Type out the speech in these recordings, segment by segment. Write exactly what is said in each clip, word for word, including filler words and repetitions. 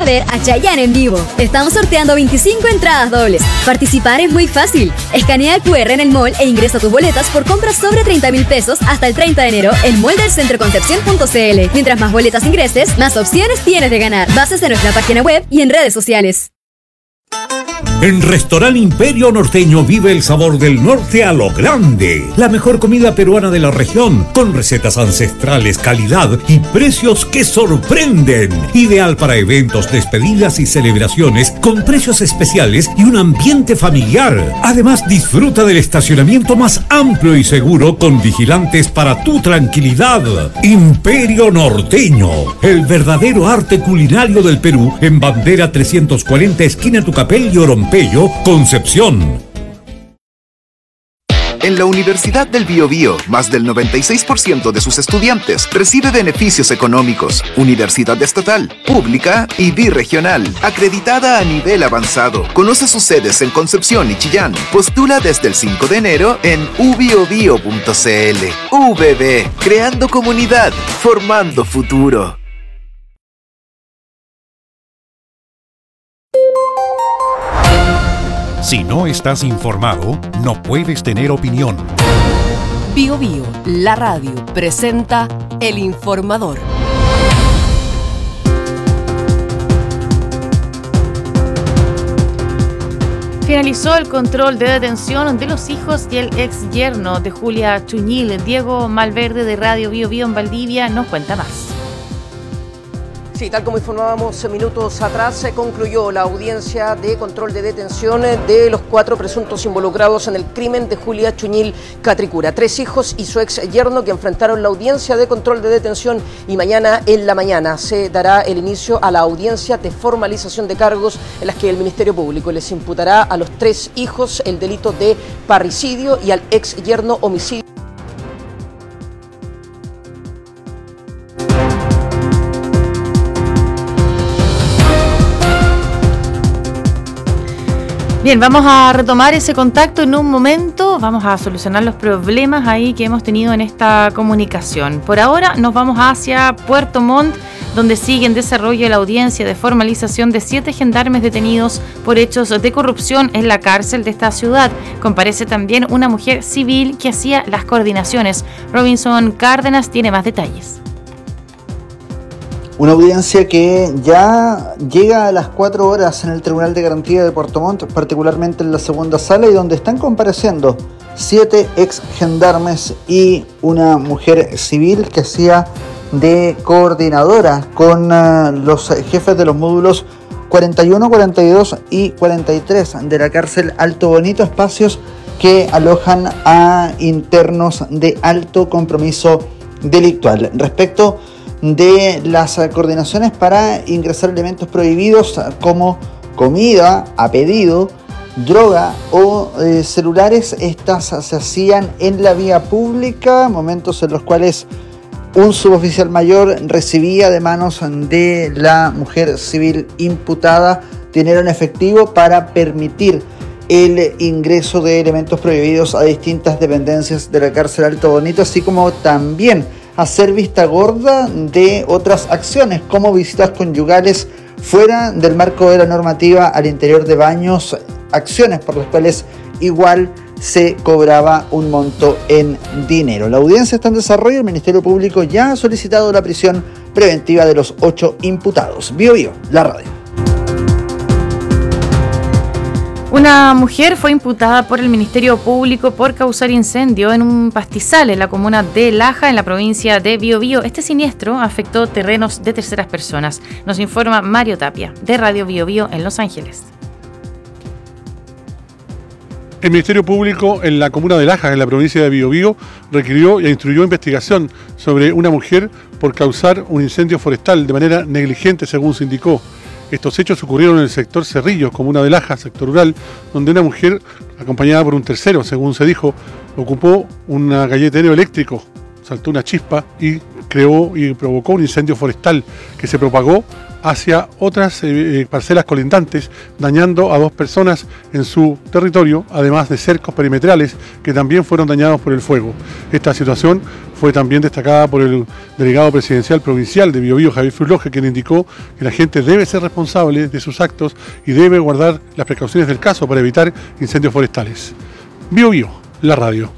ver a Chayanne en vivo. Estamos sorteando veinticinco entradas dobles. Participar es muy fácil. Escanea el cu erre en el mall e ingresa tus boletas por compras sobre treinta mil pesos hasta el treinta de enero en mall del centro concepción punto ce ele. Mientras más boletas ingreses, más opciones tienes de ganar. Bases en nuestra página web y en redes sociales. En Restaurant Imperio Norteño vive el sabor del norte a lo grande. La mejor comida peruana de la región, con recetas ancestrales, calidad y precios que sorprenden. Ideal para eventos, despedidas y celebraciones, con precios especiales y un ambiente familiar. Además, disfruta del estacionamiento más amplio y seguro, con vigilantes para tu tranquilidad. Imperio Norteño, el verdadero arte culinario del Perú, en Bandera trescientos cuarenta, esquina Tucapel y Orompeyo, Concepción. En la Universidad del Biobío, más del noventa y seis por ciento de sus estudiantes recibe beneficios económicos. Universidad estatal, pública y birregional, acreditada a nivel avanzado. Conoce sus sedes en Concepción y Chillán. Postula desde el cinco de enero en u biobío punto ce ele. U B B, creando comunidad, formando futuro. Si no estás informado, no puedes tener opinión. Bio Bio, la radio, presenta El Informador. Finalizó el control de detención de los hijos y el ex yerno de Julia Chuñil. Diego Malverde de Radio Bio Bio en Valdivia nos cuenta más. Sí, tal como informábamos minutos atrás, se concluyó la audiencia de control de detención de los cuatro presuntos involucrados en el crimen de Julia Chuñil Catricura. Tres hijos y su ex yerno que enfrentaron la audiencia de control de detención, y mañana en la mañana se dará el inicio a la audiencia de formalización de cargos en las que el Ministerio Público les imputará a los tres hijos el delito de parricidio y al ex yerno homicidio. Bien, vamos a retomar ese contacto en un momento, vamos a solucionar los problemas ahí que hemos tenido en esta comunicación. Por ahora nos vamos hacia Puerto Montt, donde sigue en desarrollo la audiencia de formalización de siete gendarmes detenidos por hechos de corrupción en la cárcel de esta ciudad. Comparece también una mujer civil que hacía las coordinaciones. Robinson Cárdenas tiene más detalles. Una audiencia que ya llega a las cuatro horas en el Tribunal de Garantía de Puerto Montt, particularmente en la segunda sala, y donde están compareciendo siete ex gendarmes y una mujer civil que hacía de coordinadora con uh, los jefes de los módulos cuarenta y uno, cuarenta y dos y cuarenta y tres de la cárcel Alto Bonito, espacios que alojan a internos de alto compromiso delictual. Respecto de las coordinaciones para ingresar elementos prohibidos como comida a pedido, droga o eh, celulares, estas se hacían en la vía pública, momentos en los cuales un suboficial mayor recibía de manos de la mujer civil imputada dinero en efectivo para permitir el ingreso de elementos prohibidos a distintas dependencias de la cárcel Alto Bonito, así como también hacer vista gorda de otras acciones como visitas conyugales fuera del marco de la normativa al interior de baños, acciones por las cuales igual se cobraba un monto en dinero. La audiencia está en desarrollo, el Ministerio Público ya ha solicitado la prisión preventiva de los ocho imputados. Bio Bio, la radio. Una mujer fue imputada por el Ministerio Público por causar incendio en un pastizal en la comuna de Laja, en la provincia de Biobío. Este siniestro afectó terrenos de terceras personas. Nos informa Mario Tapia, de Radio Biobío en Los Ángeles. El Ministerio Público en la comuna de Laja, en la provincia de Biobío, requirió e instruyó investigación sobre una mujer por causar un incendio forestal de manera negligente, según se indicó. Estos hechos ocurrieron en el sector Cerrillos, comuna de Laja, sector rural, donde una mujer, acompañada por un tercero, según se dijo, ocupó un galletero eléctrico, saltó una chispa y creó y provocó un incendio forestal que se propagó hacia otras eh, parcelas colindantes, dañando a dos personas en su territorio, además de cercos perimetrales que también fueron dañados por el fuego. Esta situación fue también destacada por el delegado presidencial provincial de Biobío, Javier Fruloje, quien indicó que la gente debe ser responsable de sus actos y debe guardar las precauciones del caso para evitar incendios forestales. Biobío, la radio.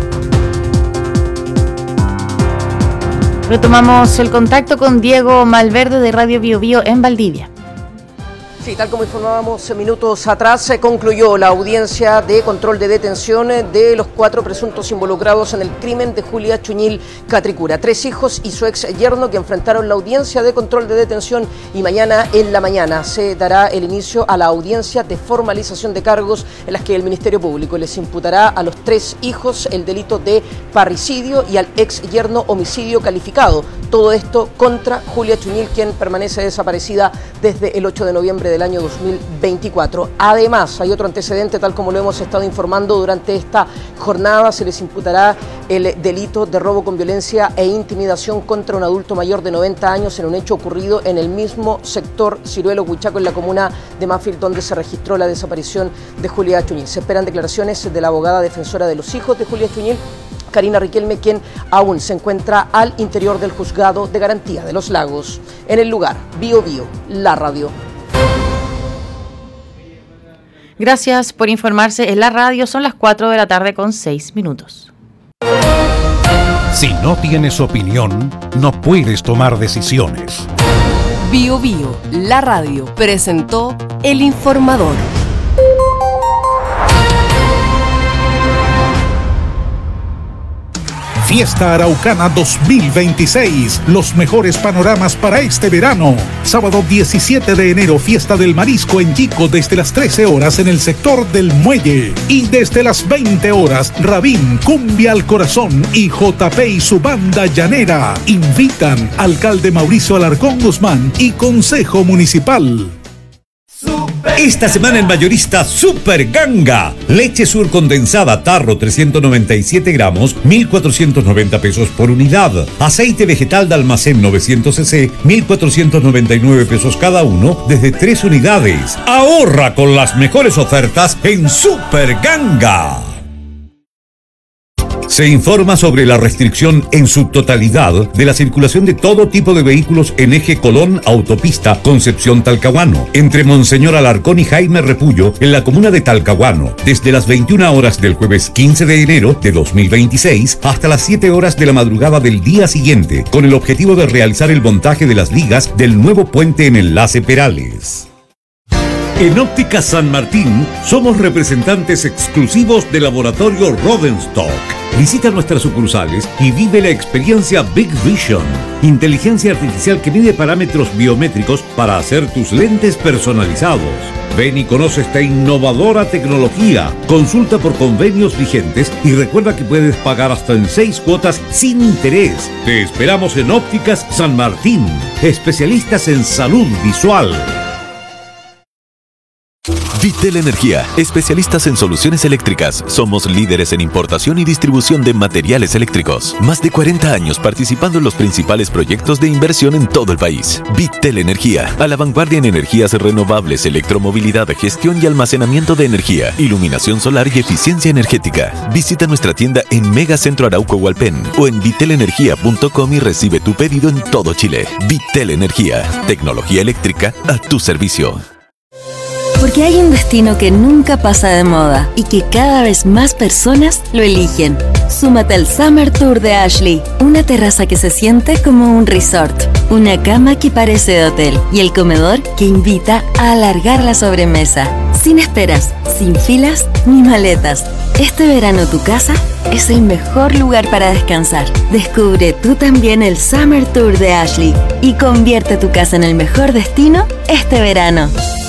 Retomamos el contacto con Diego Malverde de Radio Biobío en Valdivia. Sí, tal como informábamos minutos atrás, se concluyó la audiencia de control de detención de los cuatro presuntos involucrados en el crimen de Julia Chuñil Catricura. Tres hijos y su ex yerno que enfrentaron la audiencia de control de detención, y mañana en la mañana se dará el inicio a la audiencia de formalización de cargos en las que el Ministerio Público les imputará a los tres hijos el delito de parricidio y al ex yerno homicidio calificado. Todo esto contra Julia Chuñil, quien permanece desaparecida desde el ocho de noviembre del año dos mil veinticuatro. Además, hay otro antecedente, tal como lo hemos estado informando durante esta jornada. Se les imputará el delito de robo con violencia e intimidación contra un adulto mayor de noventa años en un hecho ocurrido en el mismo sector Ciruelo Huichaco, en la comuna de Manfield, donde se registró la desaparición de Julia Chuñil. Se esperan declaraciones de la abogada defensora de los hijos de Julia Chuñil, Karina Riquelme, quien aún se encuentra al interior del juzgado de garantía de Los Lagos. En el lugar, Biobío, la radio. Gracias por informarse en la radio. Son las cuatro de la tarde con seis minutos. Si no tienes opinión, no puedes tomar decisiones. Biobío, la radio, presentó El Informador. Fiesta Araucana dos mil veintiséis. Los mejores panoramas para este verano. Sábado diecisiete de enero, Fiesta del Marisco en Yico desde las trece horas en el sector del Muelle. Y desde las veinte horas, Rabín, Cumbia al Corazón y J P y su banda llanera. Invitan alcalde Mauricio Alarcón Guzmán y Consejo Municipal. Esta semana en Mayorista Super Ganga. Leche Sur condensada tarro trescientos noventa y siete gramos, mil cuatrocientos noventa pesos por unidad. Aceite vegetal de almacén novecientos centilitros, mil cuatrocientos noventa y nueve pesos cada uno desde tres unidades. Ahorra con las mejores ofertas en Super Ganga. Se informa sobre la restricción en su totalidad de la circulación de todo tipo de vehículos en eje Colón Autopista Concepción Talcahuano, entre Monseñor Alarcón y Jaime Repullo, en la comuna de Talcahuano, desde las veintiuna horas del jueves quince de enero de dos mil veintiséis hasta las siete horas de la madrugada del día siguiente, con el objetivo de realizar el montaje de las vigas del nuevo puente en Enlace Perales. En Óptica San Martín somos representantes exclusivos del laboratorio Rodenstock. Visita nuestras sucursales y vive la experiencia Big Vision, inteligencia artificial que mide parámetros biométricos para hacer tus lentes personalizados. Ven y conoce esta innovadora tecnología. Consulta por convenios vigentes y recuerda que puedes pagar hasta en seis cuotas sin interés. Te esperamos en Ópticas San Martín, especialistas en salud visual. Vitel Energía, especialistas en soluciones eléctricas. Somos líderes en importación y distribución de materiales eléctricos. Más de cuarenta años participando en los principales proyectos de inversión en todo el país. Vitel Energía, a la vanguardia en energías renovables, electromovilidad, gestión y almacenamiento de energía, iluminación solar y eficiencia energética. Visita nuestra tienda en Megacentro Arauco Hualpén o en vitel energía punto com y recibe tu pedido en todo Chile. Vitel Energía, tecnología eléctrica a tu servicio. Porque hay un destino que nunca pasa de moda y que cada vez más personas lo eligen. Súmate al Summer Tour de Ashley, una terraza que se siente como un resort, una cama que parece de hotel y el comedor que invita a alargar la sobremesa. Sin esperas, sin filas ni maletas. Este verano tu casa es el mejor lugar para descansar. Descubre tú también el Summer Tour de Ashley y convierte tu casa en el mejor destino este verano.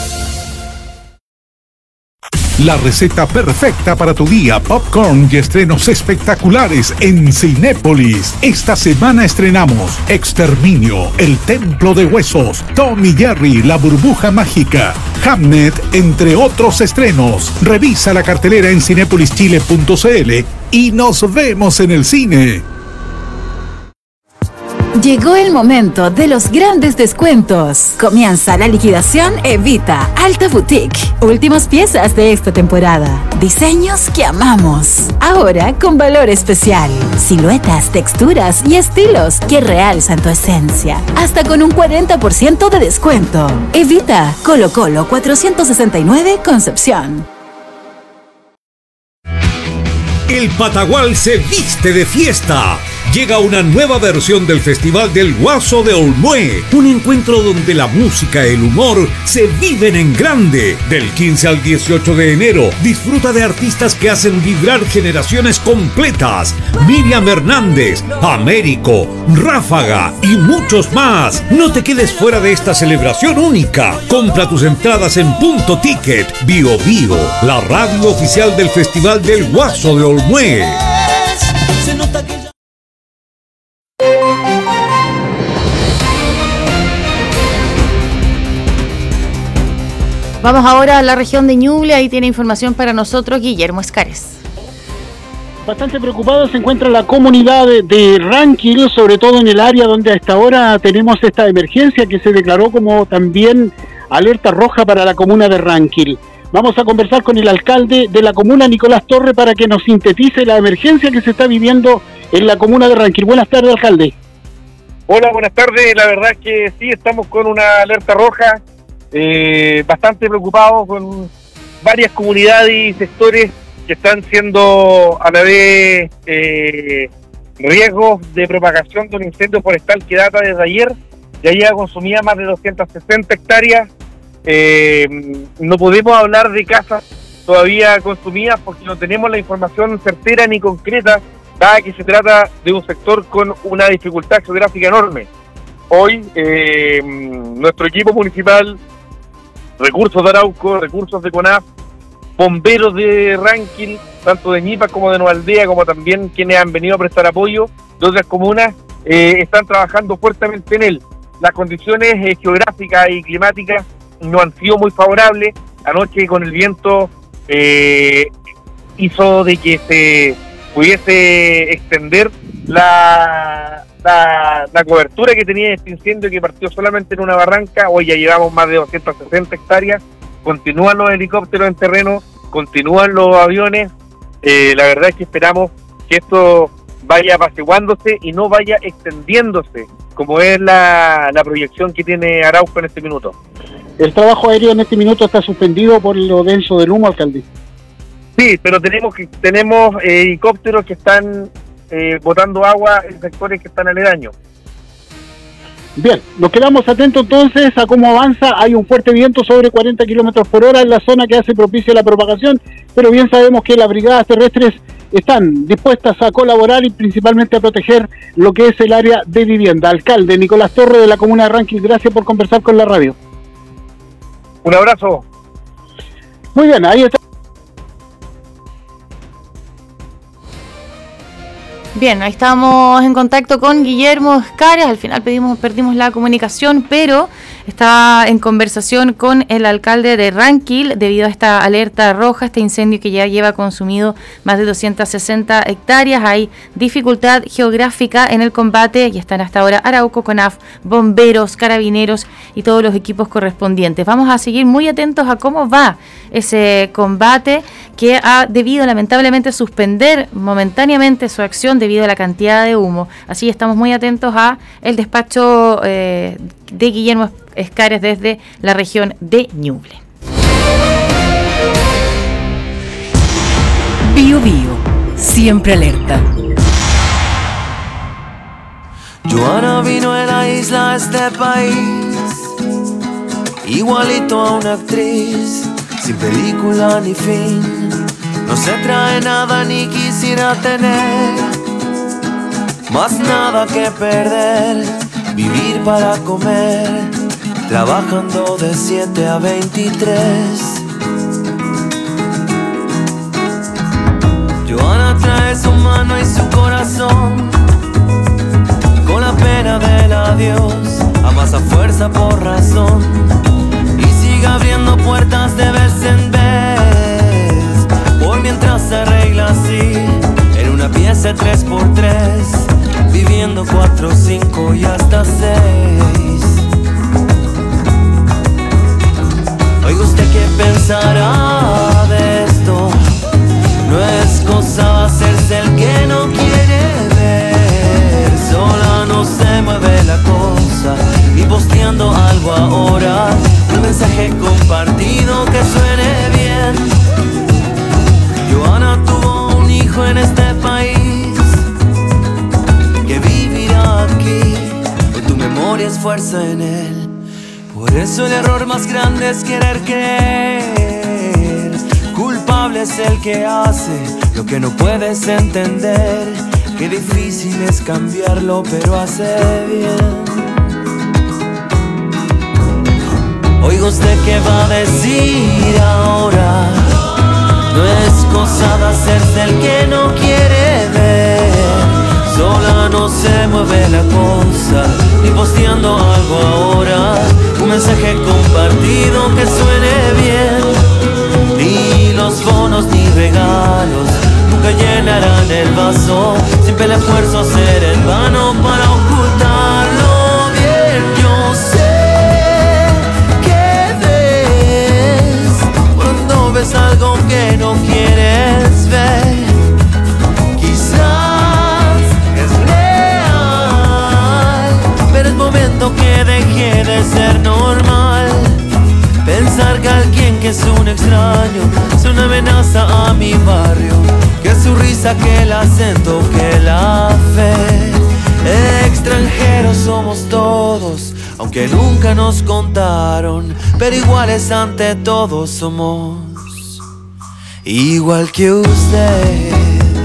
La receta perfecta para tu día, popcorn y estrenos espectaculares en Cinépolis. Esta semana estrenamos Exterminio, El Templo de Huesos, Tom y Jerry, La Burbuja Mágica, Hamnet, entre otros estrenos. Revisa la cartelera en cinépolis chile punto c l y nos vemos en el cine. Llegó el momento de los grandes descuentos. Comienza la liquidación Evita Alta Boutique. Últimas piezas de esta temporada. Diseños que amamos. Ahora con valor especial. Siluetas, texturas y estilos que realzan tu esencia. Hasta con un cuarenta por ciento de descuento. Evita Colo Colo cuatrocientos sesenta y nueve Concepción. El Patagual se viste de fiesta. Llega una nueva versión del Festival del Guaso de Olmué, un encuentro donde la música y el humor se viven en grande. Del quince al dieciocho de enero, disfruta de artistas que hacen vibrar generaciones completas. Miriam Hernández, Américo, Ráfaga y muchos más. No te quedes fuera de esta celebración única. Compra tus entradas en Punto Ticket. Bio Bio, la radio oficial del Festival del Guaso de Olmué. Se nota que Vamos ahora a la región de Ñuble, ahí tiene información para nosotros Guillermo Escares. Bastante preocupado se encuentra la comunidad de, de Ranquil, sobre todo en el área donde a esta hora tenemos esta emergencia que se declaró como también alerta roja para la comuna de Ranquil. Vamos a conversar con el alcalde de la comuna, Nicolás Torre, para que nos sintetice la emergencia que se está viviendo en la comuna de Ranquil. Buenas tardes, alcalde. Hola, buenas tardes. La verdad es que sí, estamos con una alerta roja. Eh, bastante preocupados con varias comunidades y sectores que están siendo a la vez eh, riesgos de propagación de un incendio forestal que data desde ayer. Ya lleva consumida más de doscientas sesenta hectáreas. Eh, no podemos hablar de casas todavía consumidas porque no tenemos la información certera ni concreta, dada que se trata de un sector con una dificultad geográfica enorme. Hoy eh, nuestro equipo municipal, recursos de Arauco, recursos de CONAF, bomberos de Ranquil, tanto de Ñipa como de Nueva Aldea, como también quienes han venido a prestar apoyo de otras comunas, eh, están trabajando fuertemente en él. Las condiciones eh, geográficas y climáticas no han sido muy favorables. Anoche con el viento eh, hizo de que se pudiese extender la... La, la cobertura que tenía este incendio, que partió solamente en una barranca. Hoy ya llevamos más de doscientas sesenta hectáreas, continúan los helicópteros en terreno, continúan los aviones. Eh, la verdad es que esperamos que esto vaya apaciguándose y no vaya extendiéndose, como es la, la proyección que tiene Arauco en este minuto. El trabajo aéreo en este minuto está suspendido por lo denso del humo, alcalde. Sí, pero tenemos, que, tenemos eh, helicópteros que están Eh, botando agua en sectores que están aledaños. Bien, nos quedamos atentos entonces a cómo avanza. Hay un fuerte viento sobre cuarenta kilómetros por hora en la zona que hace propicia la propagación, pero bien sabemos que las brigadas terrestres están dispuestas a colaborar y principalmente a proteger lo que es el área de vivienda. Alcalde Nicolás Torre de la comuna de Ranquil, gracias por conversar con la radio. Un abrazo. Muy bien, ahí está. Bien, ahí estamos en contacto con Guillermo Escares. Al final pedimos, perdimos la comunicación, pero está en conversación con el alcalde de Ranquil debido a esta alerta roja, este incendio que ya lleva consumido más de doscientas sesenta hectáreas. Hay dificultad geográfica en el combate y están hasta ahora Arauco, CONAF, bomberos, carabineros y todos los equipos correspondientes. Vamos a seguir muy atentos a cómo va ese combate que ha debido lamentablemente suspender momentáneamente su acción debido a la cantidad de humo. Así estamos muy atentos a el despacho eh, de Guillermo Escares desde la región de Ñuble. Bio Bio, siempre alerta. Joana vino a la isla a este país, igualito a una actriz, sin película ni fin. No se trae nada ni quisiera tener, más nada que perder. Vivir para comer, trabajando de siete a veintitrés. Joana trae su mano y su corazón, con la pena del adiós, amasa fuerza por razón, y sigue abriendo puertas de vez en vez, por mientras se arregla así, en una pieza tres por tres, viviendo cuatro, cinco y pensará de esto? No es cosa hacerse el que no quiere ver. Sola no se mueve la cosa y posteando algo ahora, un mensaje compartido que suene bien. Joana tuvo un hijo en este país que vivirá aquí. Hoy tu memoria es fuerza en él. Por eso el error más grande es querer creer. Culpable es el que hace lo que no puedes entender. Qué difícil es cambiarlo, pero hace bien. Oiga usted qué va a decir ahora. No es cosa de hacerse el que no quiere ver. Sola no se mueve la cosa, ni posteando algo ahora, un mensaje compartido que suene bien. Ni los bonos ni regalos nunca llenarán el vaso. Siempre el esfuerzo será en vano para ocultarlo bien. Yo sé que ves cuando ves algo que no quieres ver. Quizás es real, pero es momento que deje de ser normal. Pensar que alguien que es un extraño es una amenaza a mi barrio, que su risa, que el acento, que la fe. Extranjeros somos todos, aunque nunca nos contaron, pero iguales ante todos somos, igual que usted.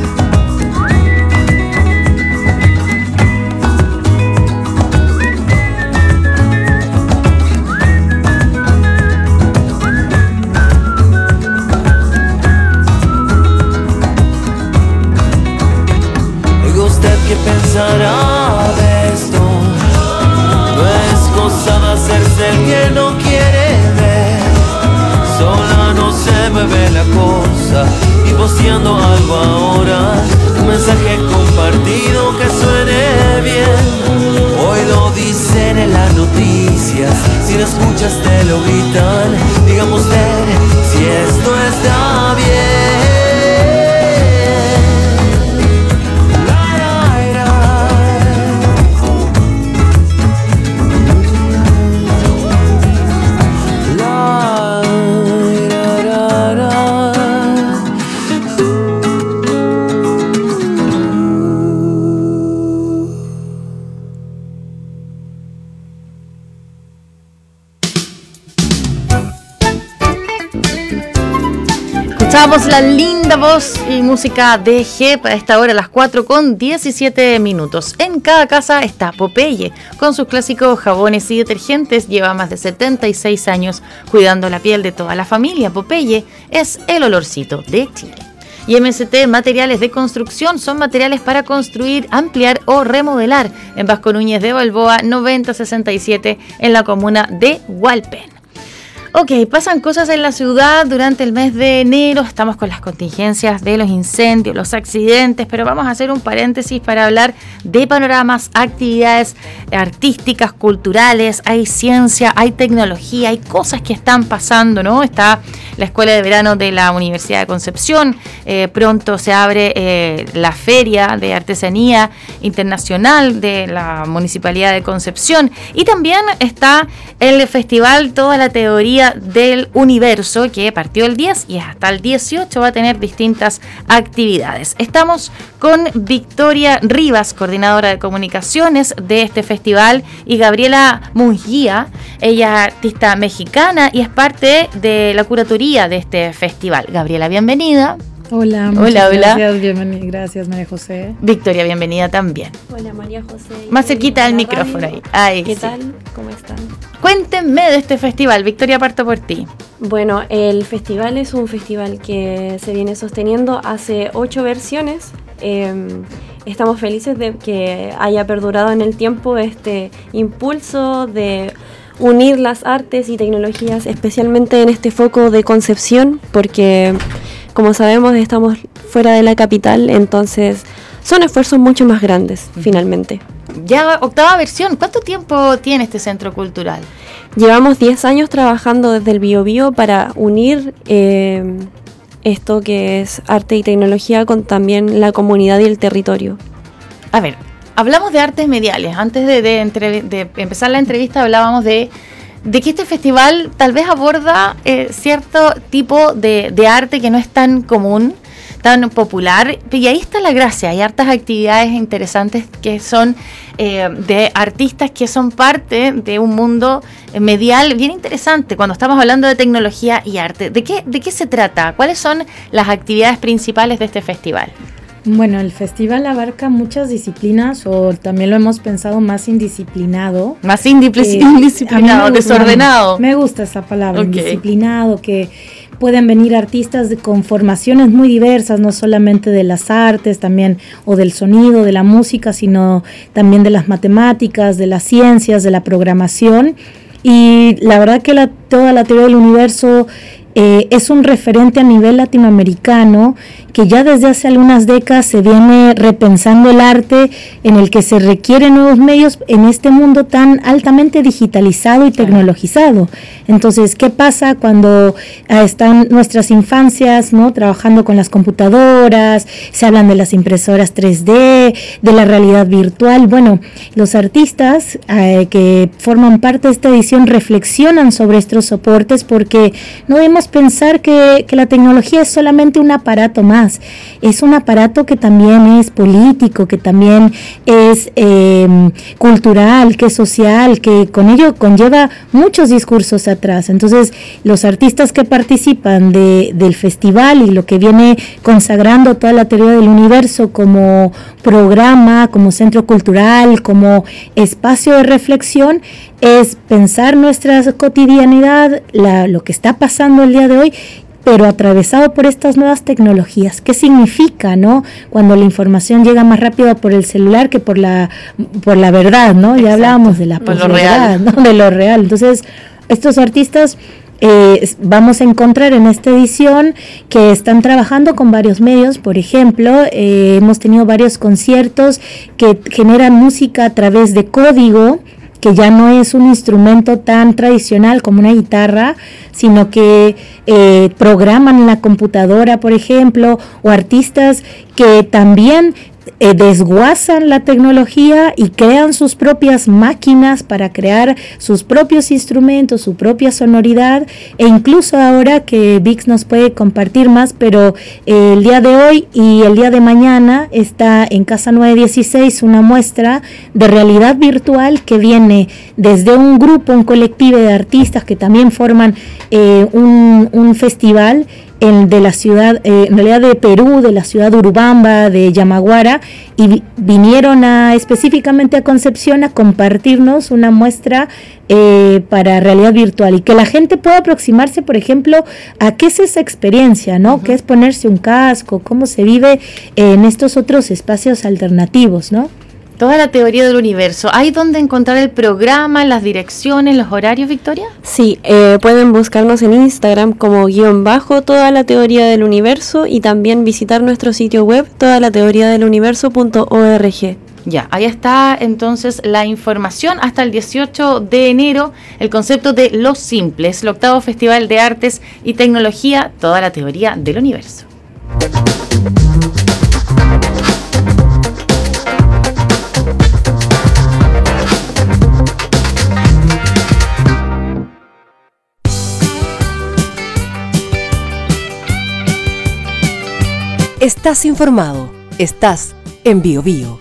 ¿Qué pensará de esto? No es cosa de hacerse el que no quiere ver. Sola no se mueve la cosa y posteando algo ahora, un mensaje compartido que suene bien. Hoy lo dicen en las noticias, si lo escuchas te lo gritan. Dígame usted si esto está bien. Escuchamos la linda voz y música de G para esta hora, a las cuatro con diecisiete minutos. En cada casa está Popeye, con sus clásicos jabones y detergentes. Lleva más de setenta y seis años cuidando la piel de toda la familia. Popeye es el olorcito de Chile. Y M S T Materiales de Construcción son materiales para construir, ampliar o remodelar. En Vasco Núñez de Balboa, noventa sesenta y siete, en la comuna de Hualpén. Ok, pasan cosas en la ciudad durante el mes de enero, estamos con las contingencias de los incendios, los accidentes, pero vamos a hacer un paréntesis para hablar de panoramas, actividades artísticas, culturales, hay ciencia, hay tecnología, hay cosas que están pasando, ¿no? Está la Escuela de Verano de la Universidad de Concepción, eh, pronto se abre eh, la Feria de Artesanía Internacional de la Municipalidad de Concepción y también está el festival Toda la Teoría del Universo, que partió el diez y hasta el dieciocho va a tener distintas actividades. Estamos con Victoria Rivas, coordinadora de comunicaciones de este festival, y Gabriela Mungía, ella es artista mexicana y es parte de la curatoría de este festival. Gabriela, bienvenida. Hola, muchas hola, hola. Gracias, bienvenida, gracias María José. Victoria, bienvenida también. Hola María José. Más cerquita del micrófono ahí. ahí. ¿Qué sí. tal? ¿Cómo están? Cuéntenme de este festival. Victoria, parto por ti. Bueno, el festival es un festival que se viene sosteniendo hace ocho versiones. Eh, estamos felices de que haya perdurado en el tiempo este impulso de unir las artes y tecnologías, especialmente en este foco de Concepción, porque como sabemos estamos fuera de la capital, entonces son esfuerzos mucho más grandes, uh-huh. finalmente. ya octava versión. ¿Cuánto tiempo tiene este centro cultural? Llevamos diez años trabajando desde el Biobío para unir eh, esto que es arte y tecnología con también la comunidad y el territorio. A ver, hablamos de artes mediales. Antes de, de, entre, de empezar la entrevista hablábamos de, de que este festival tal vez aborda eh, cierto tipo de, de arte que no es tan común, tan popular, y ahí está la gracia. Hay hartas actividades interesantes que son eh, de artistas que son parte de un mundo medial bien interesante cuando estamos hablando de tecnología y arte. ¿De qué, de qué se trata? ¿Cuáles son las actividades principales de este festival? Bueno, el festival abarca muchas disciplinas, o también lo hemos pensado más indisciplinado. Más indisciplinado, eh, indisciplinado me gusta, desordenado. Me gusta esa palabra, okay. Indisciplinado, que pueden venir artistas de, con formaciones muy diversas, no solamente de las artes, también, o del sonido, de la música, sino también de las matemáticas, de las ciencias, de la programación. Y la verdad que la, toda la teoría del universo eh, es un referente a nivel latinoamericano, que ya desde hace algunas décadas se viene repensando el arte, en el que se requieren nuevos medios en este mundo tan altamente digitalizado y tecnologizado. Entonces, ¿qué pasa cuando eh, están nuestras infancias, ¿no?, trabajando con las computadoras? Se hablan de las impresoras tres D, de la realidad virtual. Bueno, los artistas eh, que forman parte de esta edición reflexionan sobre estos soportes, porque no debemos pensar que, que la tecnología es solamente un aparato más. Es un aparato que también es político, que también es eh, cultural, que es social, que con ello conlleva muchos discursos atrás. Entonces, los artistas que participan de, del festival y lo que viene consagrando toda la teoría del universo como programa, como centro cultural, como espacio de reflexión, es pensar nuestra cotidianidad, la, lo que está pasando el día de hoy, pero atravesado por estas nuevas tecnologías. ¿Qué significa, no?, cuando la información llega más rápido por el celular que por la por la verdad, ¿no? Exacto. Ya hablábamos de la posverdad, ¿no?, de lo real. Entonces, estos artistas eh, vamos a encontrar en esta edición que están trabajando con varios medios. Por ejemplo, eh, hemos tenido varios conciertos que generan música a través de código, que ya no es un instrumento tan tradicional como una guitarra, sino que eh, programan en la computadora, por ejemplo, o artistas que también eh, desguazan la tecnología y crean sus propias máquinas para crear sus propios instrumentos, su propia sonoridad, e incluso ahora que Vix nos puede compartir más, pero eh, el día de hoy y el día de mañana está en Casa nueve dieciséis una muestra de realidad virtual que viene desde un grupo, un colectivo de artistas que también forman eh, un, un festival en, de la ciudad, eh, en realidad de Perú, de la ciudad de Urubamba, de Yamaguara, y vi, vinieron a, específicamente a Concepción a compartirnos una muestra eh, para realidad virtual, y que la gente pueda aproximarse, por ejemplo, a qué es esa experiencia, ¿no? Uh-huh. ¿Qué es ponerse un casco? ¿Cómo se vive en estos otros espacios alternativos, ¿no? Toda la teoría del universo. ¿Hay dónde encontrar el programa, las direcciones, los horarios, Victoria? Sí, eh, pueden buscarnos en Instagram como guión bajo toda la teoría del universo, y también visitar nuestro sitio web toda la teoría del universo punto org. Ya, ahí está entonces la información hasta el dieciocho de enero, el concepto de Los Simples, el octavo Festival de Artes y Tecnología, toda la teoría del universo. Estás informado. Estás en Biobío.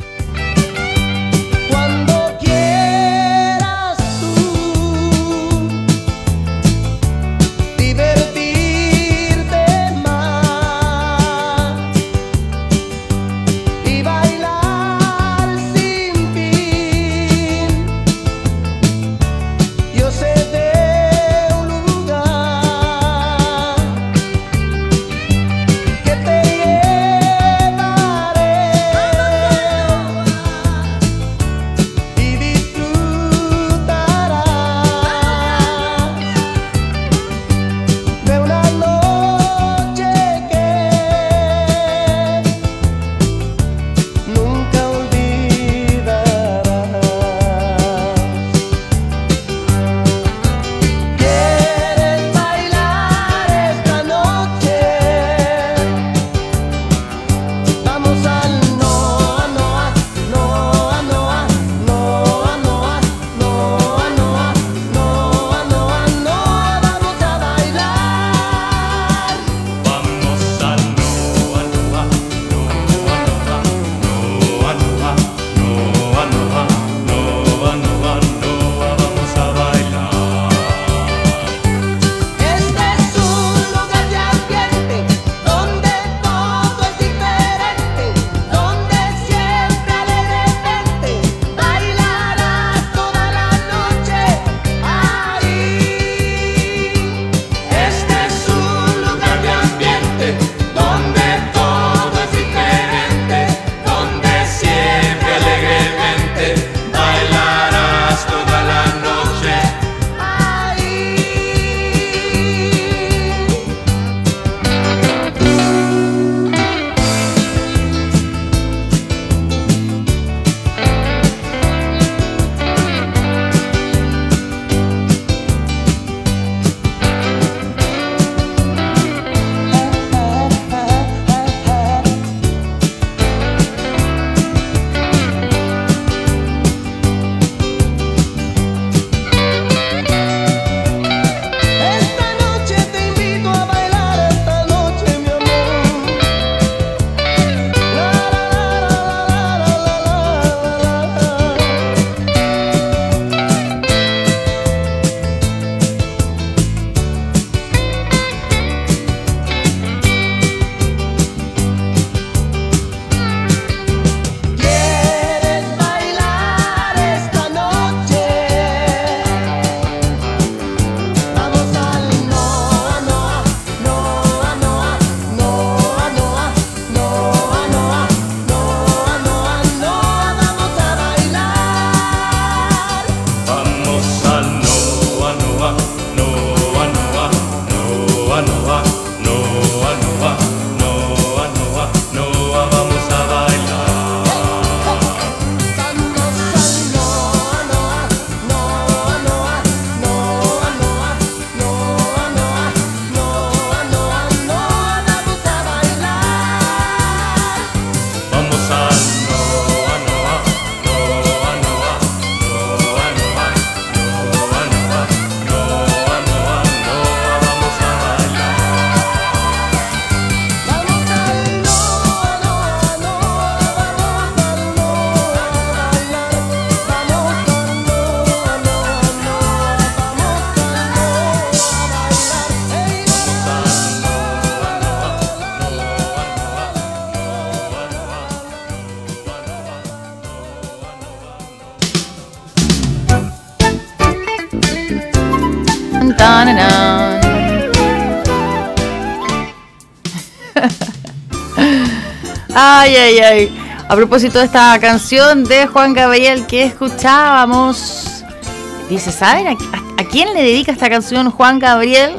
Ay, ay, ay. A propósito de esta canción de Juan Gabriel que escuchábamos, dice, ¿saben a, a, a quién le dedica esta canción Juan Gabriel?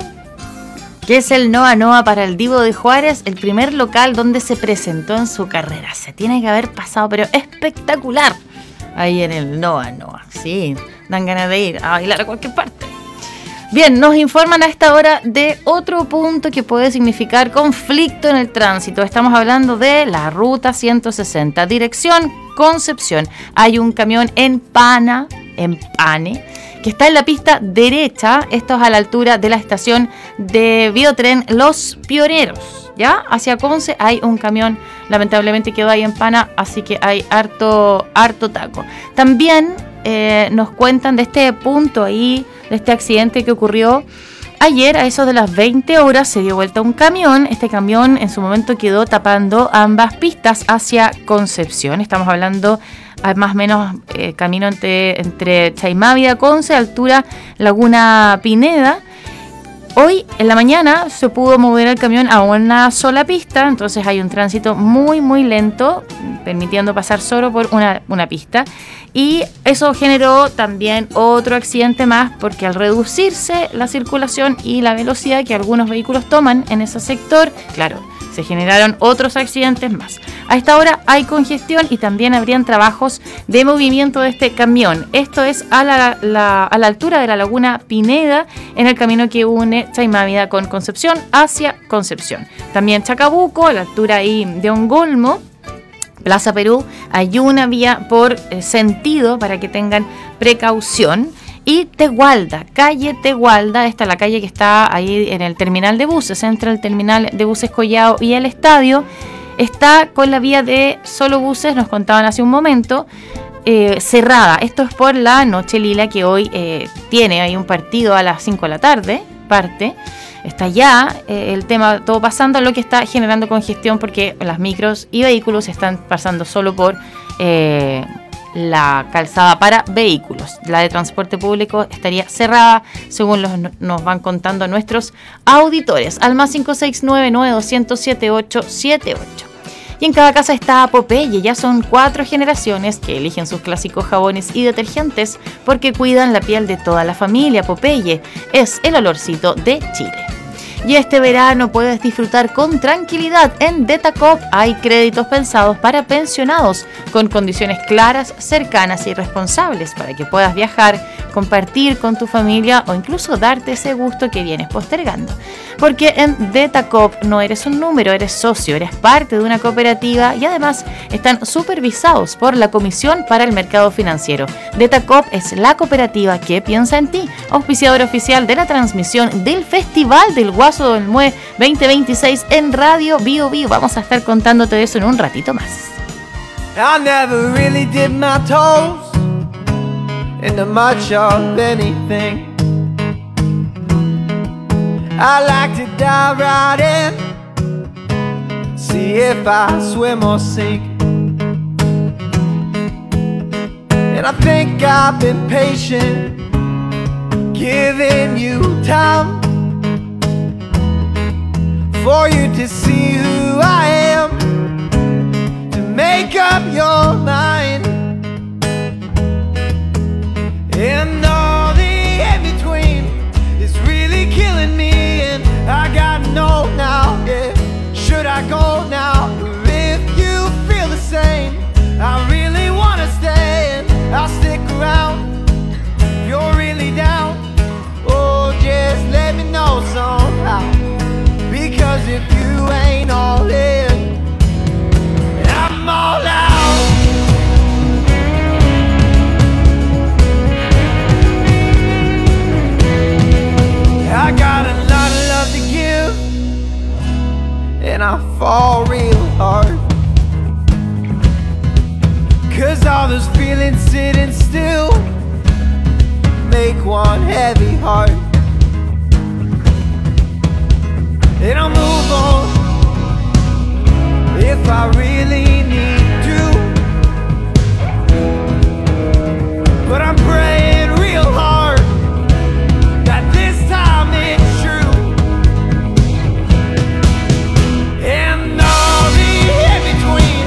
Que es el Noa Noa para el Divo de Juárez, el primer local donde se presentó en su carrera. Se tiene que haber pasado, pero espectacular, ahí en el Noa Noa. Sí, dan ganas de ir a bailar a cualquier parte. Bien, nos informan a esta hora de otro punto que puede significar conflicto en el tránsito. Estamos hablando de la ruta ciento sesenta, dirección Concepción. Hay un camión en Pana, en Pane, que está en la pista derecha. Esto es a la altura de la estación de Biotren Los Pioneros, ¿ya? Hacia Conce hay un camión, lamentablemente quedó ahí en Pana, así que hay harto, harto taco. También eh, nos cuentan de este punto ahí, de este accidente que ocurrió ayer a eso de las veinte horas. Se dio vuelta un camión. Este camión en su momento quedó tapando ambas pistas hacia Concepción. Estamos hablando a más o menos eh, camino entre, entre Chaimávida, Conce, altura Laguna Pineda. Hoy en la mañana se pudo mover el camión a una sola pista, entonces hay un tránsito muy muy lento, permitiendo pasar solo por una, una pista, y eso generó también otro accidente más, porque al reducirse la circulación y la velocidad que algunos vehículos toman en ese sector, claro, se generaron otros accidentes más. A esta hora hay congestión y también habrían trabajos de movimiento de este camión. Esto es a la, la, a la altura de la Laguna Pineda, en el camino que une Chaimávida con Concepción hacia Concepción. También Chacabuco, a la altura ahí de Ongolmo, Plaza Perú, hay una vía por eh, sentido para que tengan precaución. Y Tegualda, calle Tegualda, esta es la calle que está ahí en el terminal de buses, entre el terminal de buses Collao y el estadio. Está con la vía de solo buses, nos contaban hace un momento, eh, cerrada. Esto es por la Noche Lila, que hoy eh, tiene ahí un partido a las cinco de la tarde, parte. Está ya eh, el tema todo pasando, lo que está generando congestión porque las micros y vehículos están pasando solo por Eh, la calzada para vehículos. La de transporte público estaría cerrada, según los, nos van contando nuestros auditores. Al más cinco seis nueve nueve dos cero cero siete ocho siete ocho. Y en cada casa está Popeye. Ya son cuatro generaciones que eligen sus clásicos jabones y detergentes porque cuidan la piel de toda la familia. Popeye es el olorcito de Chile. Y este verano puedes disfrutar con tranquilidad. En Detacop hay créditos pensados para pensionados con condiciones claras, cercanas y responsables para que puedas viajar, compartir con tu familia o incluso darte ese gusto que vienes postergando. Porque en Detacop no eres un número, eres socio, eres parte de una cooperativa y además están supervisados por la Comisión para el Mercado Financiero. Detacop es la cooperativa que piensa en ti, auspiciador oficial de la transmisión del Festival del Guaso del Mue veinte veintiséis en Radio Bio Bio. Vamos a estar contándote de eso en un ratito más. I never really did my toes into much of anything. I like to dive right in, see if I swim or sink. And I think I've been patient, giving you time for you to see who I am, to make up your mind. And all the in-between is really killing me, and I gotta know now, yeah, should I go now? If you feel the same, I really wanna stay, and I'll stick around if you're really down. Oh, just let me know somehow, because if you ain't all in, I'm all out. I got a lot of love to give, and I fall real hard, 'cause all those feelings sitting still make one heavy heart. And I'll move on if I really need to, but I'm praying real hard that this time it's true. And all the in-between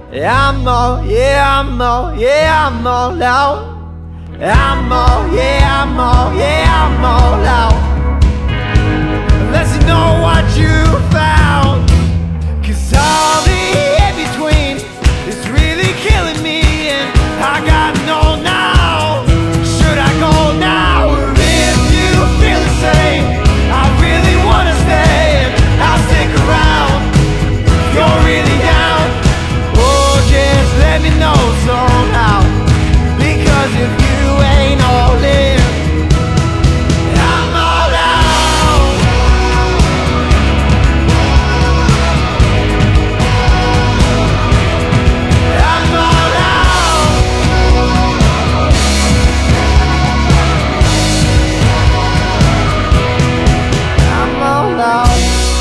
Yeah, I'm all, yeah, I'm all, yeah, I'm all out. I'm all, yeah, I'm all, yeah, I'm all out. Unless you know what you found, 'cause all the in-between is really killing me, and I gotta know now, should I go now? Or if you feel the same, I really wanna stay, and I'll stick around. If you're really down, oh, just let me know somehow, because if you ain't all in, I'm all out. I'm all out. I'm all out.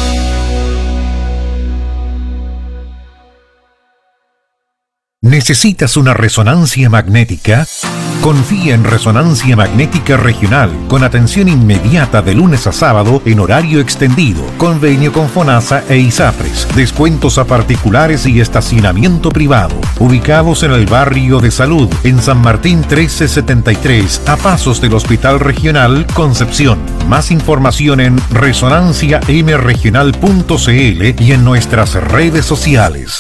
¿Necesitas una resonancia magnética? Confía en Resonancia Magnética Regional, con atención inmediata de lunes a sábado en horario extendido, convenio con FONASA e ISAPRES, descuentos a particulares y estacionamiento privado. Ubicados en el barrio de Salud, en San Martín trece setenta y tres, a pasos del Hospital Regional Concepción. Más información en resonancia m regional punto c l y en nuestras redes sociales.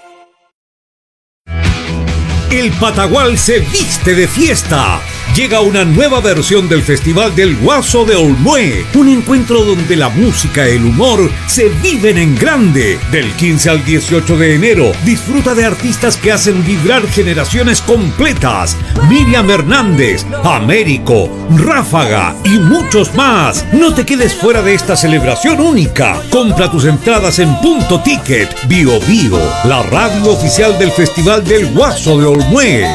El Patagual se viste de fiesta. Llega una nueva versión del Festival del Guaso de Olmué, un encuentro donde la música y el humor se viven en grande. Del quince al dieciocho de enero, disfruta de artistas que hacen vibrar generaciones completas. Miriam Hernández, Américo, Ráfaga y muchos más. No te quedes fuera de esta celebración única. Compra tus entradas en Punto Ticket. Bio Bio, la radio oficial del Festival del Guaso de Olmué.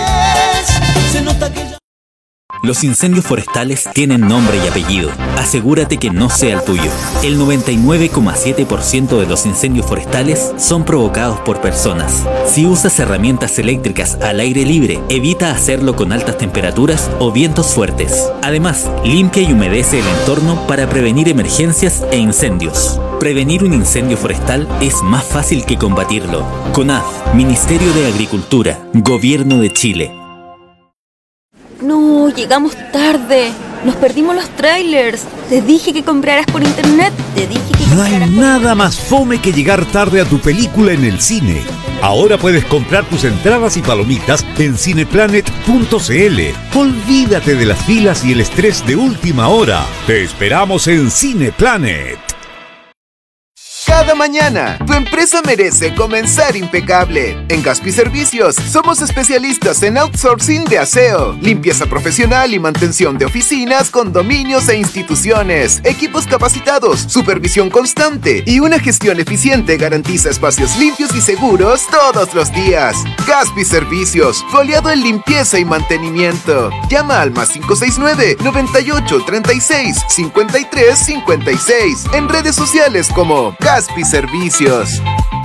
Los incendios forestales tienen nombre y apellido. Asegúrate que no sea el tuyo. El noventa y nueve coma siete por ciento de los incendios forestales son provocados por personas. Si usas herramientas eléctricas al aire libre, evita hacerlo con altas temperaturas o vientos fuertes. Además, limpia y humedece el entorno para prevenir emergencias e incendios. Prevenir un incendio forestal es más fácil que combatirlo. CONAF, Ministerio de Agricultura, Gobierno de Chile. No, llegamos tarde. Nos perdimos los trailers. Te dije que compraras por internet. Te dije que No hay nada más fome que llegar tarde a tu película en el cine. Ahora puedes comprar tus entradas y palomitas en cineplanet punto c l. Olvídate de las filas y el estrés de última hora. Te esperamos en Cineplanet. Cada mañana, tu empresa merece comenzar impecable. En Gaspi Servicios, somos especialistas en outsourcing de aseo, limpieza profesional y mantención de oficinas, condominios e instituciones. Equipos capacitados, supervisión constante y una gestión eficiente garantiza espacios limpios y seguros todos los días. Gaspi Servicios, foliado en limpieza y mantenimiento. Llama al más cinco seis nueve, noventa y ocho, treinta y seis, cincuenta y tres, cincuenta y seis. En redes sociales como Gaspi Servicios.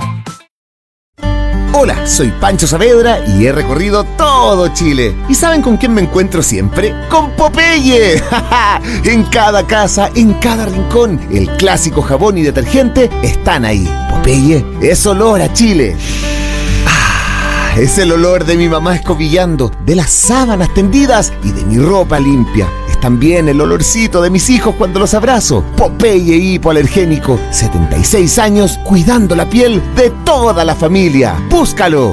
Hola, soy Pancho Saavedra y he recorrido todo Chile. ¿Y saben con quién me encuentro siempre? ¡Con Popeye! En cada casa, en cada rincón, el clásico jabón y detergente están ahí. Popeye es olor a Chile. Ah, es el olor de mi mamá escobillando, de las sábanas tendidas y de mi ropa limpia. También el olorcito de mis hijos cuando los abrazo. Popeye hipoalergénico, setenta y seis años cuidando la piel de toda la familia. ¡Búscalo!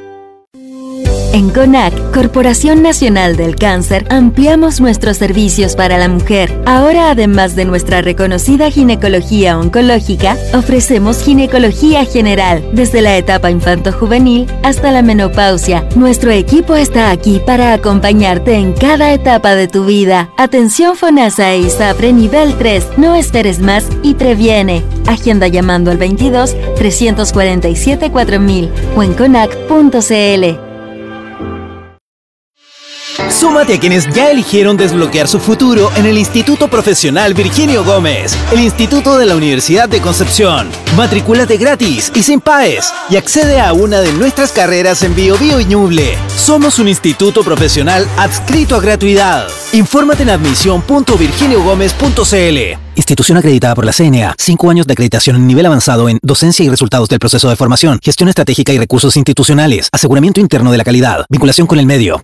En CONAC, Corporación Nacional del Cáncer, ampliamos nuestros servicios para la mujer. Ahora, además de nuestra reconocida ginecología oncológica, ofrecemos ginecología general, desde la etapa infanto-juvenil hasta la menopausia. Nuestro equipo está aquí para acompañarte en cada etapa de tu vida. Atención FONASA e ISAPRE nivel tres. No esperes más y previene. Agenda llamando al veintidós, trescientos cuarenta y siete, cuatro mil o en conac punto c l. Súmate a quienes ya eligieron desbloquear su futuro en el Instituto Profesional Virginio Gómez, el Instituto de la Universidad de Concepción. Matricúlate gratis y sin P A E S y accede a una de nuestras carreras en Bio Bio y Ñuble. Somos un instituto profesional adscrito a gratuidad. Infórmate en admisión punto virginio gómez punto c l. Institución acreditada por la C N A. Cinco años de acreditación en nivel avanzado en docencia y resultados del proceso de formación, gestión estratégica y recursos institucionales, aseguramiento interno de la calidad, vinculación con el medio.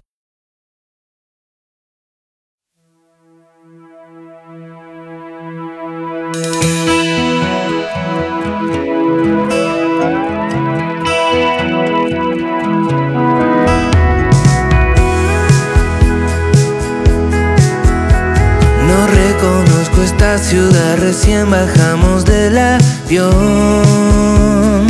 No reconozco esta ciudad, recién bajamos del avión.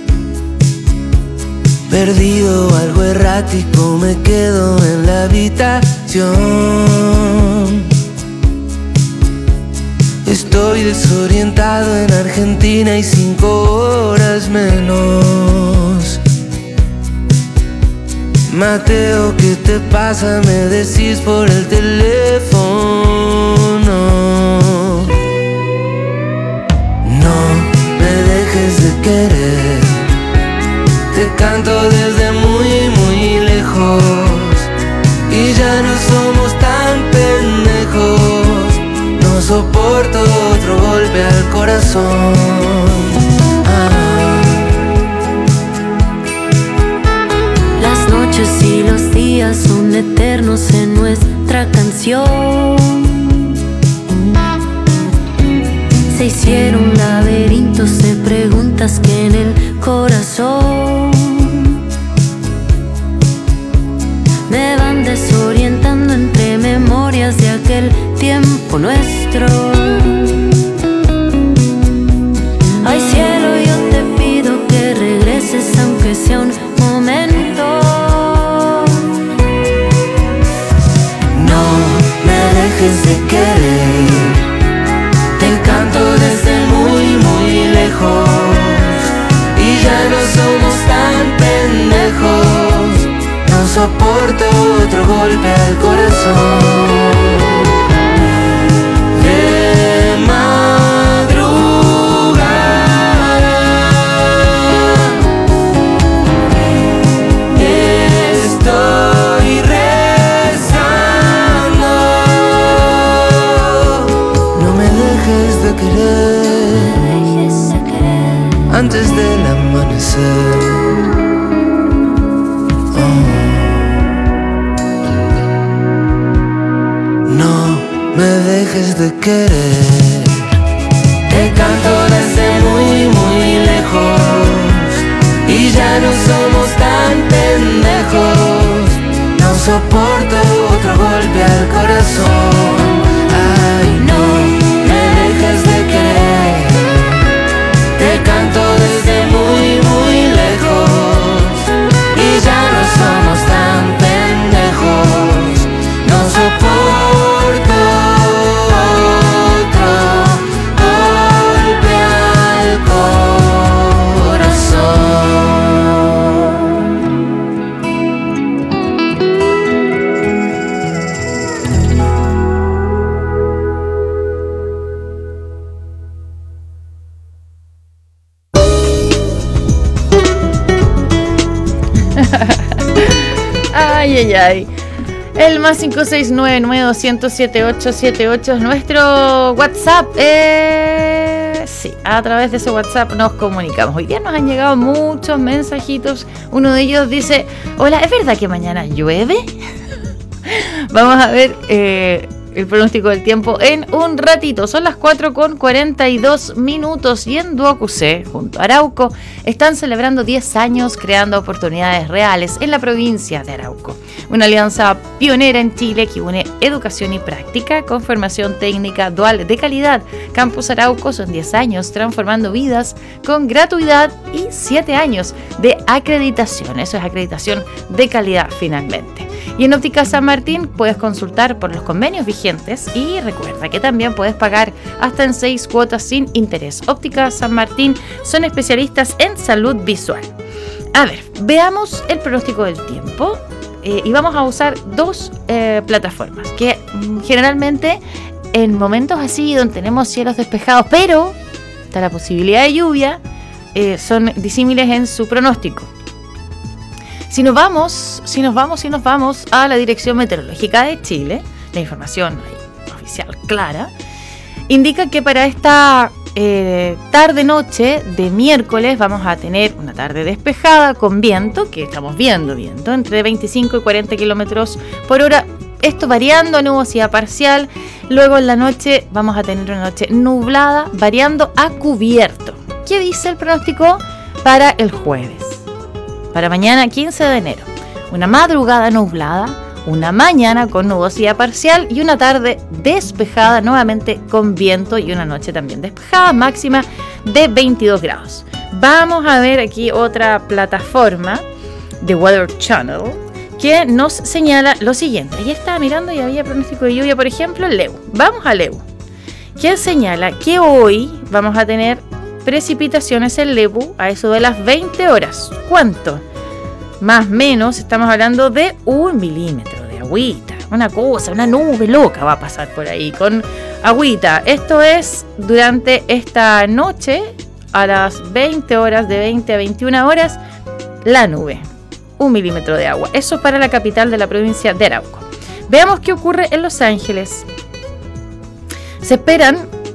Perdido, algo errático, me quedo en la habitación. Estoy desorientado en Argentina y cinco horas menos. Mateo, ¿qué te pasa? Me decís por el teléfono. No me dejes de querer. Te canto desde muy, muy lejos. Y ya no somos tan pendejos. No soporto otro golpe al corazón. Ah. Las noches y los días son eternos en nuestra canción. Se hicieron laberintos de preguntas que en el corazón me van desorientando entre memorias de aquel tiempo nuestro. Ay cielo, yo te pido que regreses aunque sea un momento. No me dejes de querer. Te canto desde muy, muy lejos. Y ya no somos tan pendejos. No soporto otro golpe al corazón. De madrugada estoy rezando. No me dejes de querer antes del amanecer. Me dejes de querer. Te canto desde muy, muy lejos. Y ya no somos tan pendejos. No soporto otro golpe al corazón. Ay, no me dejes de querer. Te canto desde muy, muy lejos. Y ya no somos tan pendejos. No soporto Ay, ay, ay. El más cinco seis nueve nueve dos cero siete ocho siete ocho es nuestro WhatsApp. Eh, sí, a través de ese WhatsApp nos comunicamos. Hoy día nos han llegado muchos mensajitos. Uno de ellos dice: hola, ¿es verdad que mañana llueve? Vamos a ver eh, el pronóstico del tiempo en un ratito. Son las cuatro con cuarenta y dos minutos y en Duocusé, junto a Arauco, están celebrando diez años creando oportunidades reales en la provincia de Arauco. Una alianza pionera en Chile que une educación y práctica con formación técnica dual de calidad. Campus Arauco son diez años transformando vidas con gratuidad y siete años de acreditación. Eso es acreditación de calidad finalmente. Y en Óptica San Martín puedes consultar por los convenios vigentes y recuerda que también puedes pagar hasta en seis cuotas sin interés. Óptica San Martín son especialistas en salud visual. A ver, veamos el pronóstico del tiempo. eh, y vamos a usar dos eh, plataformas que mm, generalmente en momentos así donde tenemos cielos despejados, pero está la posibilidad de lluvia, eh, son disímiles en su pronóstico. Si nos vamos, si nos vamos, si nos vamos a la Dirección Meteorológica de Chile, la información ahí, oficial clara, indica que para esta eh, tarde-noche de miércoles vamos a tener una tarde despejada con viento, que estamos viendo viento, entre veinticinco y cuarenta kilómetros por hora, esto variando a nubosidad parcial. Luego en la noche vamos a tener una noche nublada, variando a cubierto. ¿Qué dice el pronóstico para el jueves? Para mañana quince de enero, una madrugada nublada, una mañana con nubosidad parcial y una tarde despejada nuevamente con viento y una noche también despejada, máxima de veintidós grados. Vamos a ver aquí otra plataforma de Weather Channel que nos señala lo siguiente. Ya estaba mirando y había pronóstico de lluvia, por ejemplo, en Leu. Vamos a Leu, que señala que hoy vamos a tener precipitaciones en Lebu a eso de las veinte horas. ¿Cuánto? Más o menos estamos hablando de un milímetro de agüita. Una cosa, una nube loca va a pasar por ahí con agüita. Esto es durante esta noche a las veinte horas, de veinte a veintiuna horas, la nube. Un milímetro de agua. Eso para la capital de la provincia de Arauco. Veamos qué ocurre en Los Ángeles. Se esperan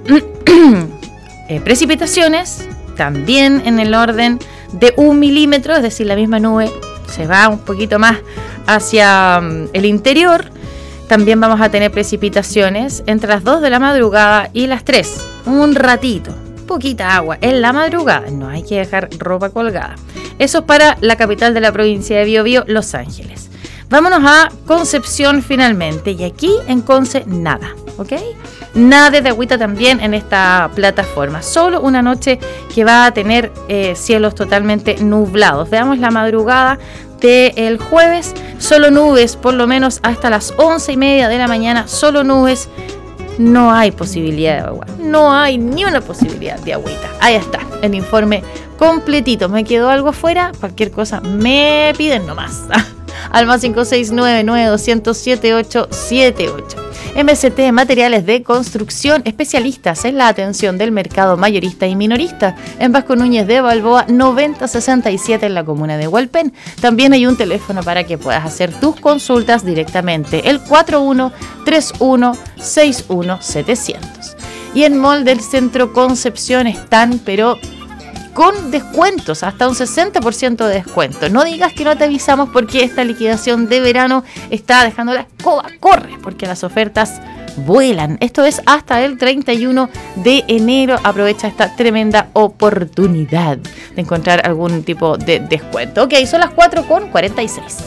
eh, precipitaciones también en el orden de un milímetro, es decir, la misma nube se va un poquito más hacia um, el interior. También vamos a tener precipitaciones entre las dos de la madrugada y las tres. Un ratito, poquita agua en la madrugada. No hay que dejar ropa colgada. Eso es para la capital de la provincia de Biobío, Los Ángeles. Vámonos a Concepción finalmente. Y aquí en Conce nada, ¿ok? Nada de agüita también en esta plataforma. Solo una noche que va a tener eh, cielos totalmente nublados. Veamos la madrugada del jueves. Solo nubes, por lo menos hasta las once y media de la mañana. Solo nubes. No hay posibilidad de agua. No hay ni una posibilidad de agüita. Ahí está, el informe completito. ¿Me quedó algo fuera? Cualquier cosa me piden nomás. Al más cinco seis nueve nueve dos cero cero siete ocho siete ocho. M S T Materiales de Construcción, especialistas en la atención del mercado mayorista y minorista. En Vasco Núñez de Balboa, noventa sesenta y siete en la comuna de Hualpén. También hay un teléfono para que puedas hacer tus consultas directamente, el cuatro uno tres uno seis uno setecientos. Y en Mall del Centro Concepción están, pero con descuentos, hasta un sesenta por ciento de descuento. No digas que no te avisamos porque esta liquidación de verano está dejando la escoba. Corre, porque las ofertas vuelan. Esto es hasta el treinta y uno de enero. Aprovecha esta tremenda oportunidad de encontrar algún tipo de descuento. Ok, son las cuatro con cuarenta y seis.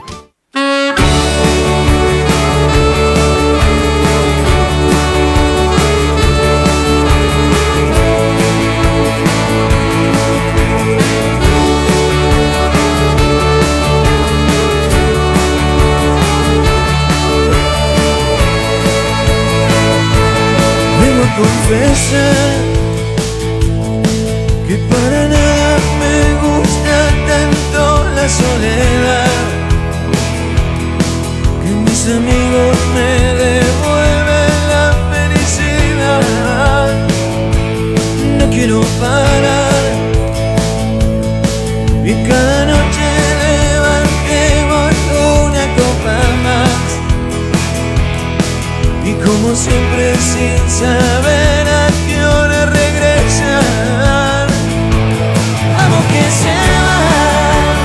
Confesar que para nada me gusta tanto la soledad, que mis amigos me devuelven la felicidad. No quiero parar y cada noche levantemos una copa más. Y como siempre sin saber a qué hora regresar. Amo que se van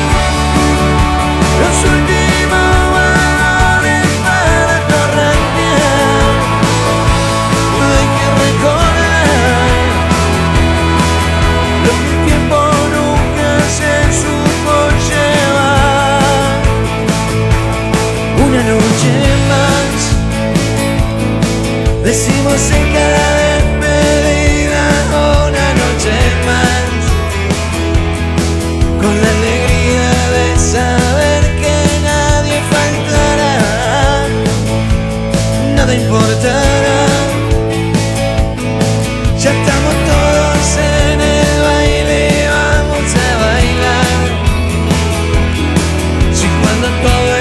los últimos valores para torrantear. Hay que recordar lo que el tiempo nunca se supo llevar. Una noche más decimos en cada despedida, una noche más, con la alegría de saber que nadie faltará, nada importará. Ya estamos todos en el baile, vamos a bailar. Si cuando todo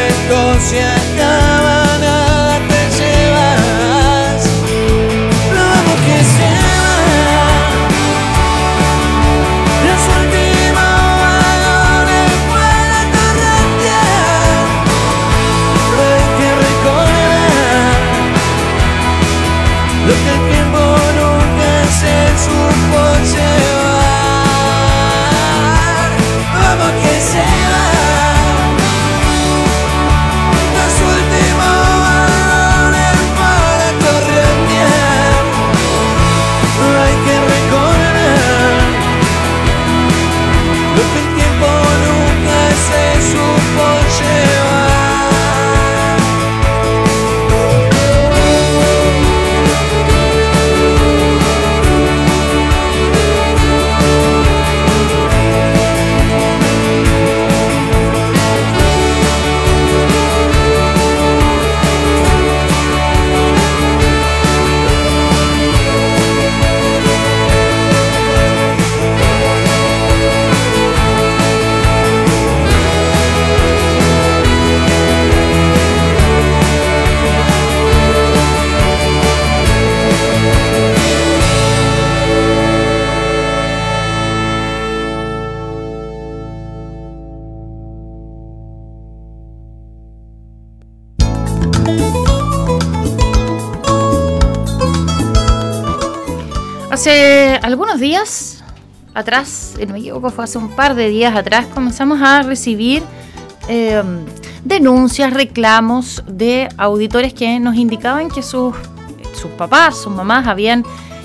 Hace algunos días atrás, no me equivoco, fue hace un par de días atrás, comenzamos a recibir eh, denuncias, reclamos de auditores que nos indicaban que sus, sus papás, sus mamás habían